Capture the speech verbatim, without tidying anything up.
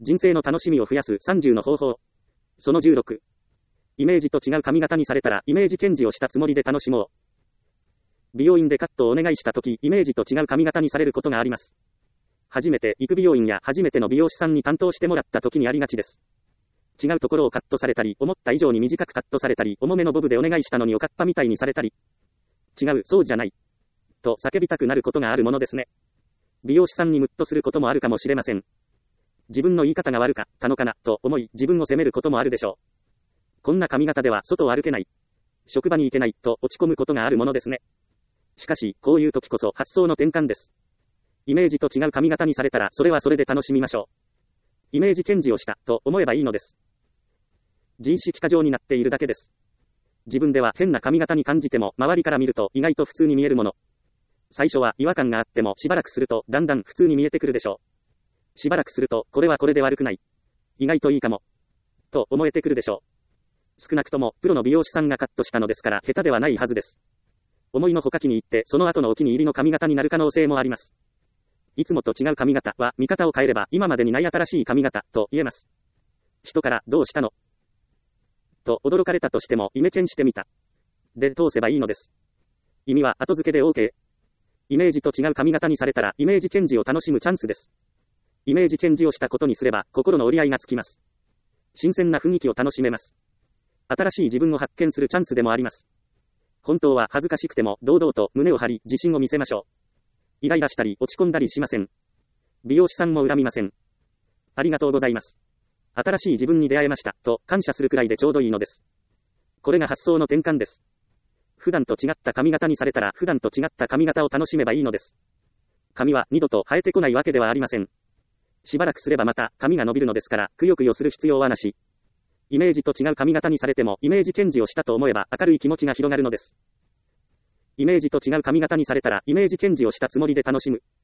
人生の楽しみを増やすさんじゅうの方法。そのじゅうろく。イメージと違う髪型にされたらイメージチェンジをしたつもりで楽しもう。美容院でカットをお願いしたとき、イメージと違う髪型にされることがあります。初めて行く美容院や初めての美容師さんに担当してもらったときにありがちです。違うところをカットされたり、思った以上に短くカットされたり、重めのボブでお願いしたのにおかっぱみたいにされたり。違う、そうじゃない。と叫びたくなることがあるものですね。美容師さんにムッとすることもあるかもしれません。自分の言い方が悪かったのかな、と思い自分を責めることもあるでしょう。こんな髪型では外を歩けない。職場に行けない、と落ち込むことがあるものですね。しかし、こういう時こそ発想の転換です。イメージと違う髪型にされたらそれはそれで楽しみましょう。イメージチェンジをした、と思えばいいのです。自意識過剰になっているだけです。自分では変な髪型に感じても、周りから見ると意外と普通に見えるもの。最初は違和感があってもしばらくするとだんだん普通に見えてくるでしょう。しばらくするとこれはこれで悪くない。意外といいかも。と思えてくるでしょう。少なくともプロの美容師さんがカットしたのですから下手ではないはずです。思いのほか気に入ってその後のお気に入りの髪型になる可能性もあります。いつもと違う髪型は見方を変えれば今までにない新しい髪型と言えます。人からどうしたのと驚かれたとしてもイメチェンしてみた。で通せばいいのです。意味は後付けで OK。イメージと違う髪型にされたらイメージチェンジを楽しむチャンスです。イメージチェンジをしたことにすれば心の折り合いがつきます。新鮮な雰囲気を楽しめます。新しい自分を発見するチャンスでもあります。本当は恥ずかしくても堂々と胸を張り自信を見せましょう。イライラしたり落ち込んだりしません。美容師さんも恨みません。ありがとうございます。新しい自分に出会えましたと感謝するくらいでちょうどいいのです。これが発想の転換です。普段と違った髪型にされたら普段と違った髪型を楽しめばいいのです。髪は二度と生えてこないわけではありません。しばらくすればまた髪が伸びるのですからくよくよする必要はなし。イメージと違う髪型にされてもイメージチェンジをしたと思えば明るい気持ちが広がるのです。イメージと違う髪型にされたらイメージチェンジをしたつもりで楽しむ。